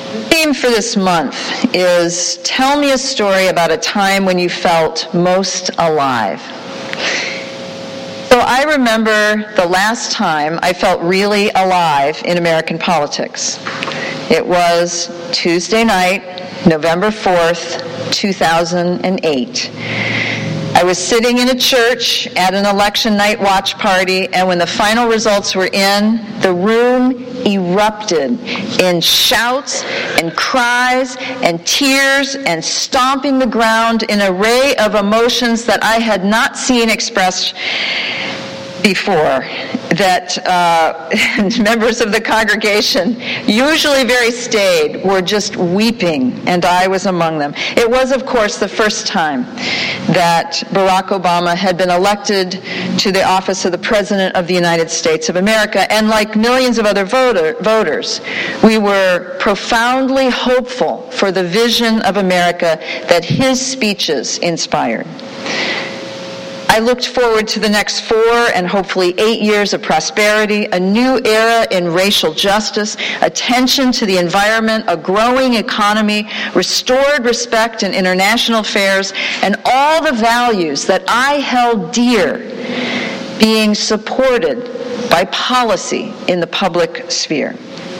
The theme for this month is Tell Me a Story About a Time When You Felt Most Alive. So I remember the last time I felt really alive in American politics. It was Tuesday night, November 4th, 2008. I was sitting in a church at an election night watch party, and when the final results were in, the room erupted in shouts and cries and tears and stomping the ground in an array of emotions that I had not seen expressed before, that members of the congregation, usually very staid, were just weeping, and I was among them. It was, of course, the first time that Barack Obama had been elected to the office of the President of the United States of America, and like millions of other voters, we were profoundly hopeful for the vision of America that his speeches inspired. I looked forward to the next 4 and hopefully 8 years of prosperity, a new era in racial justice, attention to the environment, a growing economy, restored respect in international affairs, and all the values that I held dear being supported by policy in the public sphere.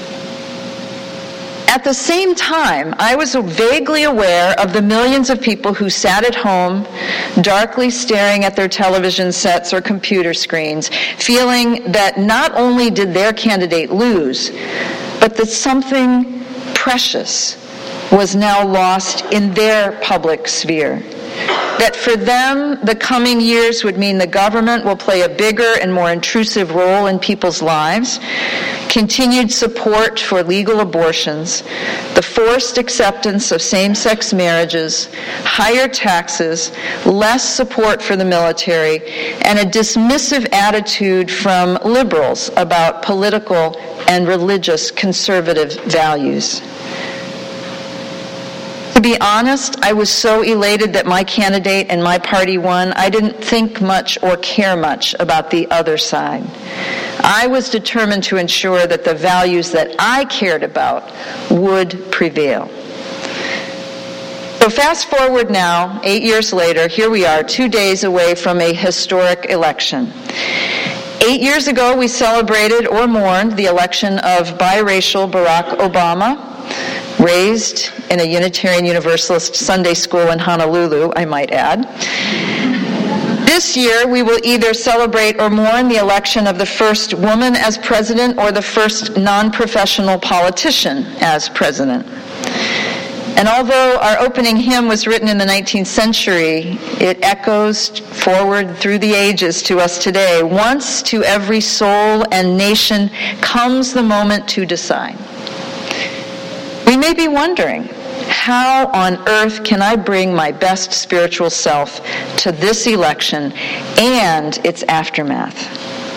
At the same time, I was vaguely aware of the millions of people who sat at home, darkly staring at their television sets or computer screens, feeling that not only did their candidate lose, but that something precious was now lost in their public sphere. That for them, the coming years would mean the government will play a bigger and more intrusive role in people's lives, continued support for legal abortions, the forced acceptance of same-sex marriages, higher taxes, less support for the military, and a dismissive attitude from liberals about political and religious conservative values. To be honest, I was so elated that my candidate and my party won, I didn't think much or care much about the other side. I was determined to ensure that the values that I cared about would prevail. So fast forward now, 8 years later, here we are, 2 days away from a historic election. 8 years ago, we celebrated or mourned the election of biracial Barack Obama, raised in a Unitarian Universalist Sunday school in Honolulu, I might add. This year, we will either celebrate or mourn the election of the first woman as president or the first non-professional politician as president. And although our opening hymn was written in the 19th century, it echoes forward through the ages to us today. Once to every soul and nation comes the moment to decide. We may be wondering, how on earth can I bring my best spiritual self to this election and its aftermath?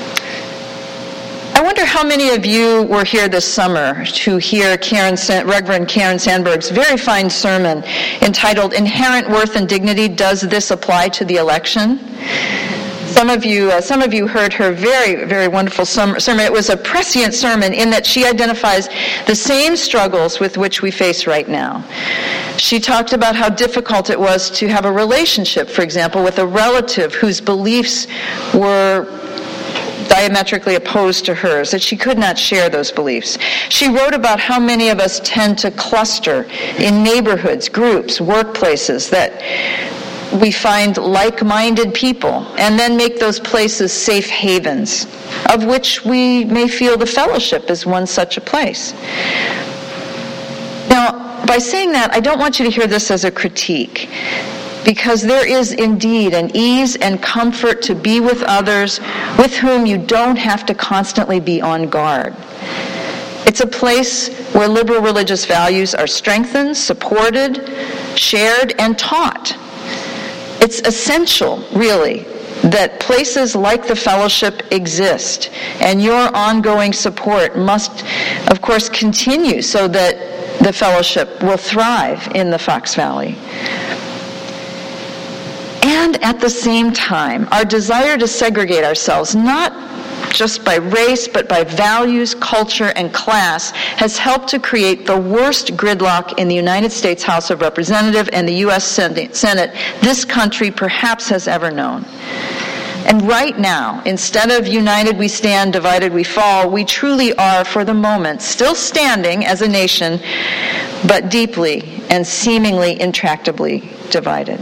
I wonder how many of you were here this summer to hear Reverend Karen Sandberg's very fine sermon entitled Inherent Worth and Dignity, Does This Apply to the Election? Some of you heard her very, very wonderful sermon. It was a prescient sermon in that she identifies the same struggles with which we face right now. She talked about how difficult it was to have a relationship, for example, with a relative whose beliefs were diametrically opposed to hers, that she could not share those beliefs. She wrote about how many of us tend to cluster in neighborhoods, groups, workplaces that we find like-minded people and then make those places safe havens, of which we may feel the fellowship is one such a place. Now, by saying that, I don't want you to hear this as a critique, because there is indeed an ease and comfort to be with others with whom you don't have to constantly be on guard. It's a place where liberal religious values are strengthened, supported, shared, and taught. It's essential, really, that places like the fellowship exist, and your ongoing support must, of course, continue so that the fellowship will thrive in the Fox Valley. And at the same time, our desire to segregate ourselves, not just by race, but by values, culture, and class, has helped to create the worst gridlock in the United States House of Representatives and the U.S. Senate this country perhaps has ever known. And right now, instead of united we stand, divided we fall, we truly are, for the moment, still standing as a nation, but deeply and seemingly intractably divided.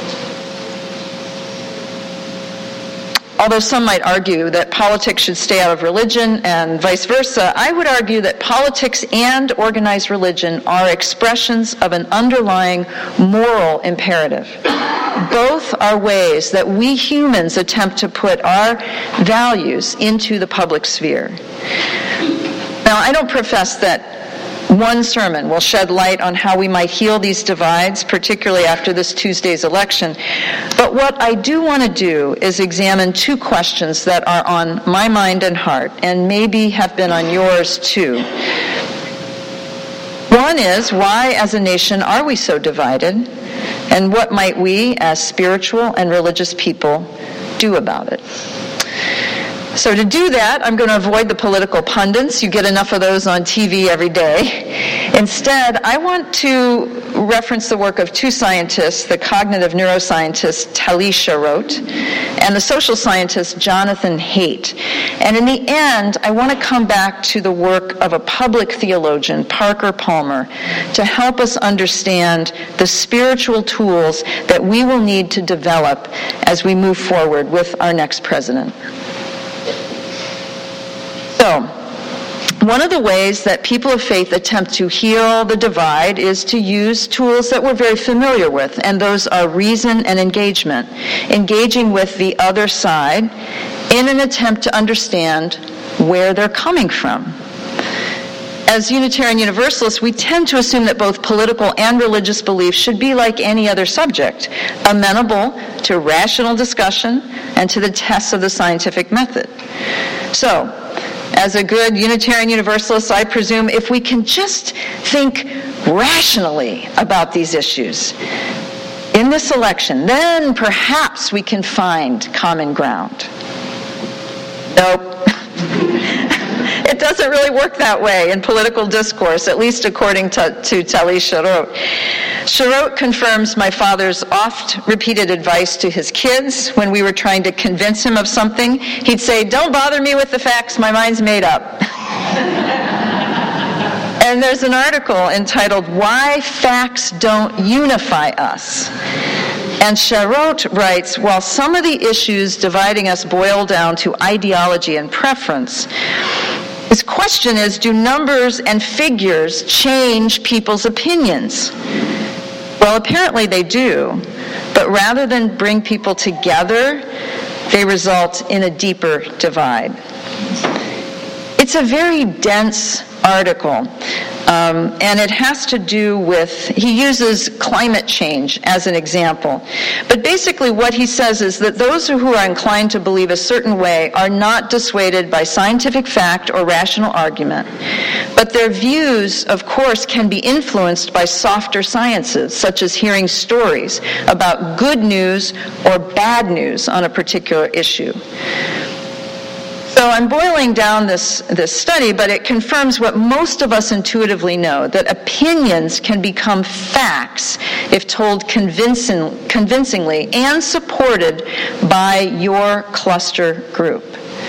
Although some might argue that politics should stay out of religion and vice versa, I would argue that politics and organized religion are expressions of an underlying moral imperative. Both are ways that we humans attempt to put our values into the public sphere. Now, I don't profess that one sermon will shed light on how we might heal these divides, particularly after this Tuesday's election. But what I do want to do is examine two questions that are on my mind and heart, and maybe have been on yours too. One is, why as a nation are we so divided? And what might we, as spiritual and religious people, do about it? So to do that, I'm going to avoid the political pundits. You get enough of those on TV every day. Instead, I want to reference the work of two scientists, the cognitive neuroscientist Tali Sharot and the social scientist Jonathan Haidt. And in the end, I want to come back to the work of a public theologian, Parker Palmer, to help us understand the spiritual tools that we will need to develop as we move forward with our next president. So, one of the ways that people of faith attempt to heal the divide is to use tools that we're very familiar with, and those are reason and engagement. Engaging with the other side in an attempt to understand where they're coming from. As Unitarian Universalists, we tend to assume that both political and religious beliefs should be like any other subject, amenable to rational discussion and to the tests of the scientific method. So, as a good Unitarian Universalist, I presume if we can just think rationally about these issues in this election, then perhaps we can find common ground. Nope. It doesn't really work that way in political discourse, at least according to Tali Sharot. Sharot confirms my father's oft-repeated advice to his kids when we were trying to convince him of something. He'd say, "Don't bother me with the facts, my mind's made up." And there's an article entitled, "Why Facts Don't Unify Us." And Sharot writes, while some of the issues dividing us boil down to ideology and preference, his question is, do numbers and figures change people's opinions? Well, apparently they do, but rather than bring people together, they result in a deeper divide. It's a very dense article, and it has to do with, he uses climate change as an example. But basically what he says is that those who are inclined to believe a certain way are not dissuaded by scientific fact or rational argument. But their views, of course, can be influenced by softer sciences, such as hearing stories about good news or bad news on a particular issue. So I'm boiling down this study, but it confirms what most of us intuitively know, that opinions can become facts if told convincingly and supported by your cluster group.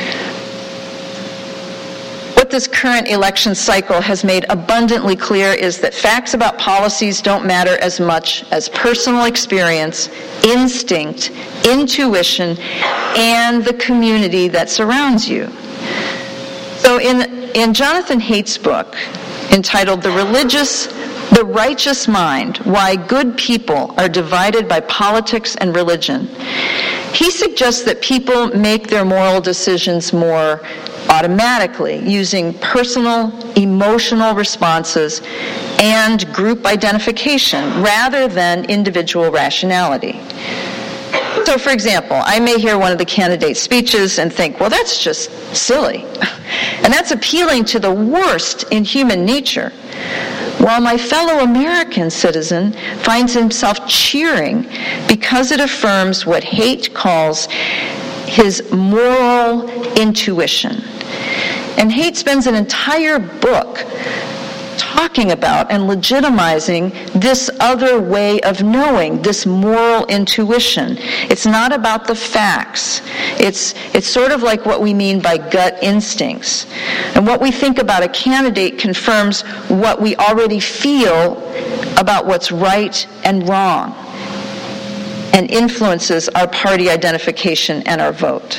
What this current election cycle has made abundantly clear is that facts about policies don't matter as much as personal experience, instinct, intuition, and the community that surrounds you. So in Jonathan Haidt's book, entitled The Righteous Mind, Why Good People Are Divided by Politics and Religion, he suggests that people make their moral decisions more automatically, using personal, emotional responses and group identification rather than individual rationality. So, for example, I may hear one of the candidates' speeches and think, well, that's just silly. And that's appealing to the worst in human nature. While my fellow American citizen finds himself cheering because it affirms what Haidt calls his moral intuition. And Haidt spends an entire book talking about and legitimizing this other way of knowing, this moral intuition. It's not about the facts. It's sort of like what we mean by gut instincts. And what we think about a candidate confirms what we already feel about what's right and wrong, and influences our party identification and our vote.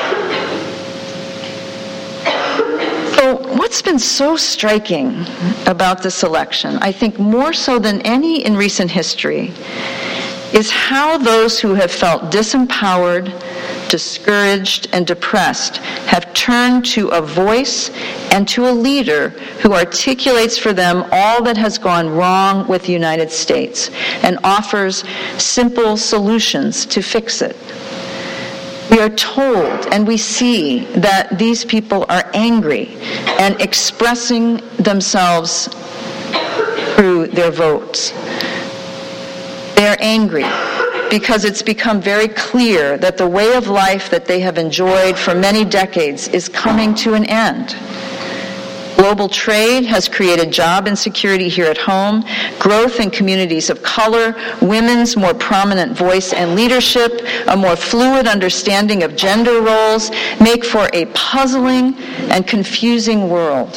What's been so striking about this election, I think more so than any in recent history, is how those who have felt disempowered, discouraged, and depressed have turned to a voice and to a leader who articulates for them all that has gone wrong with the United States and offers simple solutions to fix it. We are told and we see that these people are angry and expressing themselves through their votes. They are angry because it's become very clear that the way of life that they have enjoyed for many decades is coming to an end. Global trade has created job insecurity here at home, growth in communities of color, women's more prominent voice and leadership, a more fluid understanding of gender roles, make for a puzzling and confusing world.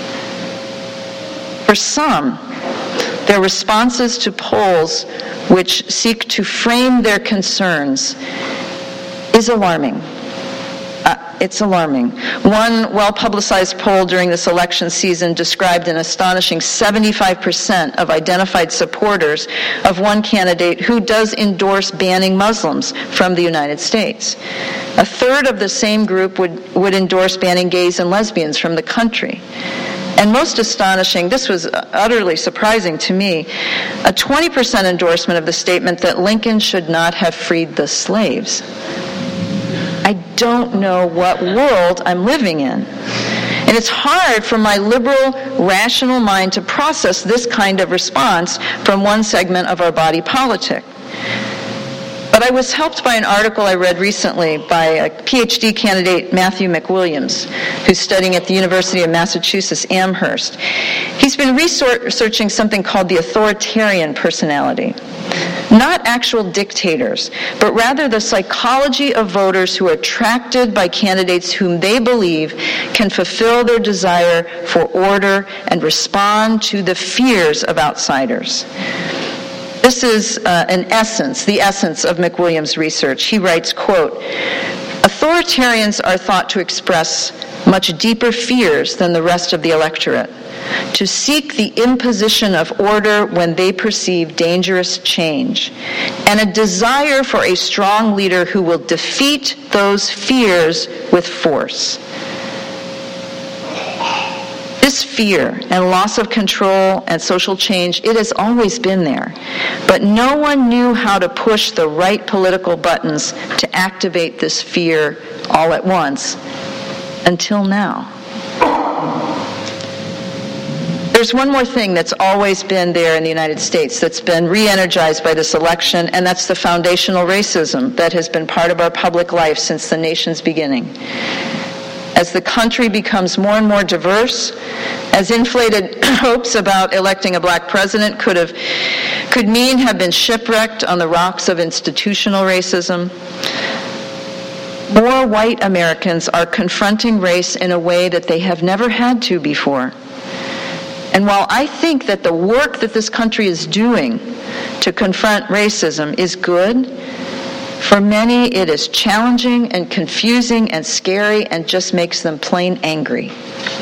For some, their responses to polls which seek to frame their concerns is alarming. It's alarming. One well-publicized poll during this election season described an astonishing 75% of identified supporters of one candidate who does endorse banning Muslims from the United States. A third of the same group would endorse banning gays and lesbians from the country. And most astonishing, this was utterly surprising to me, a 20% endorsement of the statement that Lincoln should not have freed the slaves. I don't know what world I'm living in. And it's hard for my liberal, rational mind to process this kind of response from one segment of our body politic. But I was helped by an article I read recently by a PhD candidate, Matthew McWilliams, who's studying at the University of Massachusetts Amherst. He's been researching something called the authoritarian personality. Not actual dictators, but rather the psychology of voters who are attracted by candidates whom they believe can fulfill their desire for order and respond to the fears of outsiders. This is the essence of McWilliams' research. He writes, quote, "Authoritarians are thought to express much deeper fears than the rest of the electorate, to seek the imposition of order when they perceive dangerous change, and a desire for a strong leader who will defeat those fears with force." This fear and loss of control and social change, it has always been there. But no one knew how to push the right political buttons to activate this fear all at once until now. There's one more thing that's always been there in the United States that's been re-energized by this election, and that's the foundational racism that has been part of our public life since the nation's beginning. As the country becomes more and more diverse, as inflated hopes about electing a black president could mean have been shipwrecked on the rocks of institutional racism, more white Americans are confronting race in a way that they have never had to before. And while I think that the work that this country is doing to confront racism is good, for many it is challenging and confusing and scary and just makes them plain angry.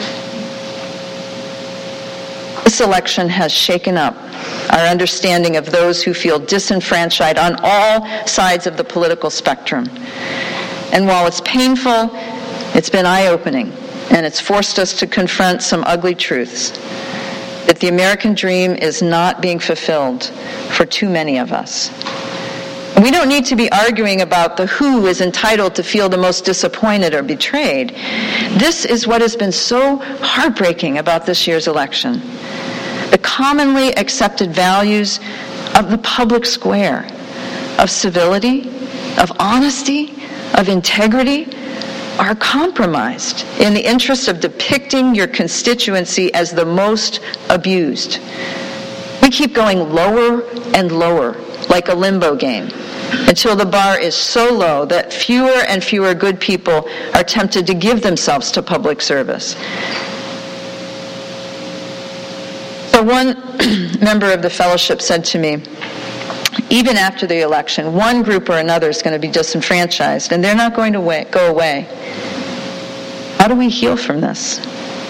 This election has shaken up our understanding of those who feel disenfranchised on all sides of the political spectrum. And while it's painful, it's been eye-opening, and it's forced us to confront some ugly truths. That the American dream is not being fulfilled for too many of us. We don't need to be arguing about who is entitled to feel the most disappointed or betrayed. This is what has been so heartbreaking about this year's election. The commonly accepted values of the public square, of civility, of honesty, of integrity are compromised in the interest of depicting your constituency as the most abused. We keep going lower and lower, like a limbo game, until the bar is so low that fewer and fewer good people are tempted to give themselves to public service. So one member of the fellowship said to me, even after the election, one group or another is going to be disenfranchised, and they're not going to go away. How do we heal from this?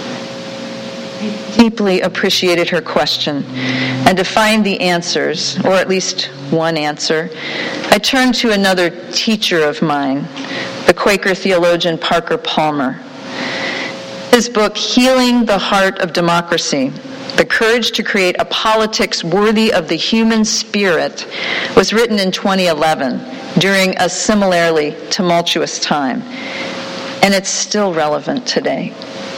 I deeply appreciated her question, and to find the answers, or at least one answer, I turned to another teacher of mine, the Quaker theologian Parker Palmer. His book, Healing the Heart of Democracy, The Courage to Create a Politics Worthy of the Human Spirit, was written in 2011 during a similarly tumultuous time, and it's still relevant today.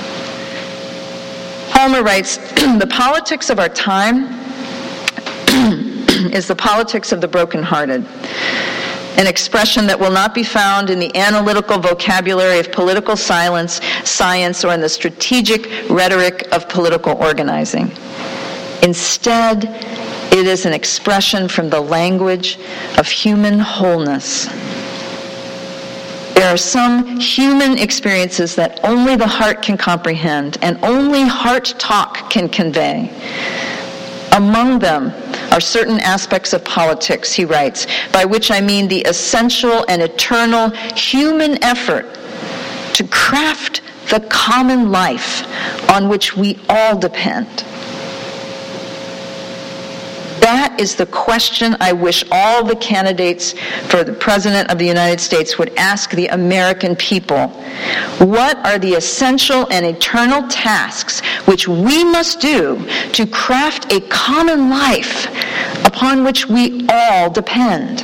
Palmer writes, the politics of our time is the politics of the brokenhearted, an expression that will not be found in the analytical vocabulary of political science, or in the strategic rhetoric of political organizing. Instead, it is an expression from the language of human wholeness. There are some human experiences that only the heart can comprehend and only heart talk can convey. Among them are certain aspects of politics, he writes, by which I mean the essential and eternal human effort to craft the common life on which we all depend. That is the question I wish all the candidates for the President of the United States would ask the American people. What are the essential and eternal tasks which we must do to craft a common life upon which we all depend?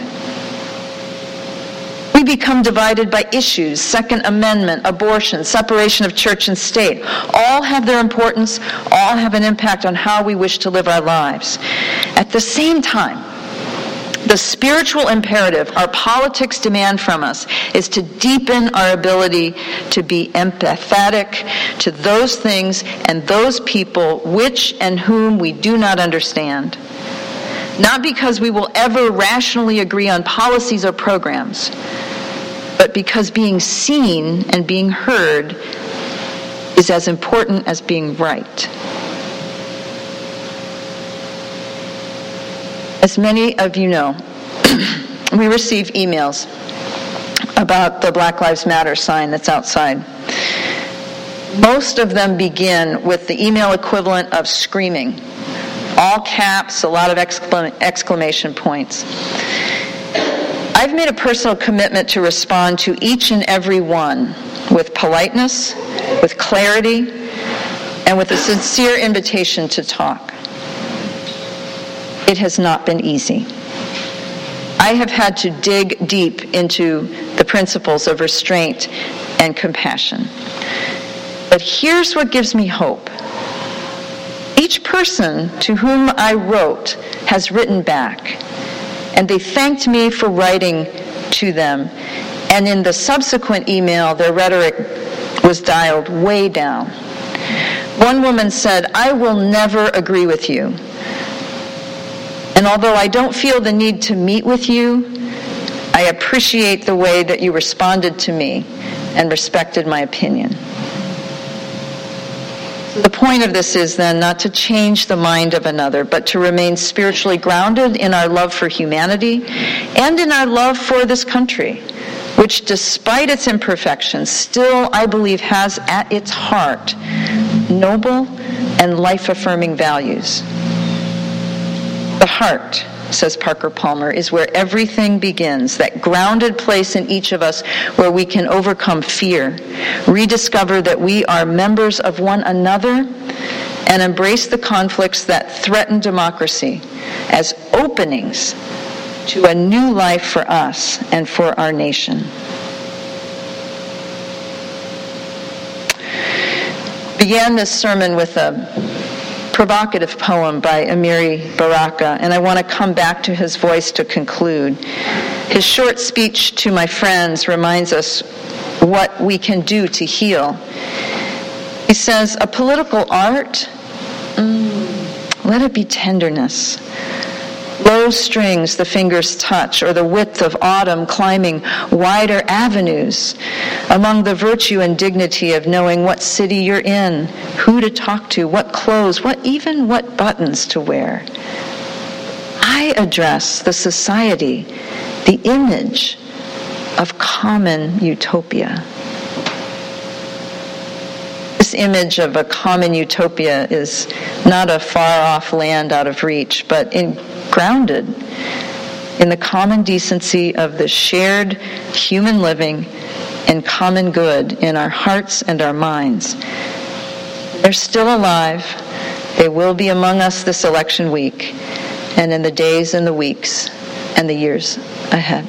We become divided by issues, Second Amendment, abortion, separation of church and state. All have their importance, all have an impact on how we wish to live our lives. At the same time, the spiritual imperative our politics demand from us is to deepen our ability to be empathetic to those things and those people which and whom we do not understand. Not because we will ever rationally agree on policies or programs, but because being seen and being heard is as important as being right. As many of you know, we receive emails about the Black Lives Matter sign that's outside. Most of them begin with the email equivalent of screaming. All caps, a lot of exclamation points. I've made a personal commitment to respond to each and every one with politeness, with clarity, and with a sincere invitation to talk. It has not been easy. I have had to dig deep into the principles of restraint and compassion. But here's what gives me hope. Each person to whom I wrote has written back, and they thanked me for writing to them. And in the subsequent email, their rhetoric was dialed way down. One woman said, "I will never agree with you. And although I don't feel the need to meet with you, I appreciate the way that you responded to me and respected my opinion." The point of this is then not to change the mind of another, but to remain spiritually grounded in our love for humanity and in our love for this country, which despite its imperfections still, I believe, has at its heart noble and life-affirming values. The heart, says Parker Palmer, is where everything begins, that grounded place in each of us where we can overcome fear, rediscover that we are members of one another, and embrace the conflicts that threaten democracy as openings to a new life for us and for our nation. Began this sermon with a provocative poem by Amiri Baraka, and I want to come back to his voice to conclude. His short speech to my friends reminds us what we can do to heal. He says, a political art, let it be tenderness. Low strings the fingers touch, or the width of autumn climbing wider avenues among the virtue and dignity of knowing what city you're in, who to talk to, what clothes, even what buttons to wear. I address the society, the image of common utopia. This image of a common utopia is not a far-off land out of reach, but grounded in the common decency of the shared human living and common good in our hearts and our minds. They're still alive. They will be among us this election week and in the days and the weeks and the years ahead.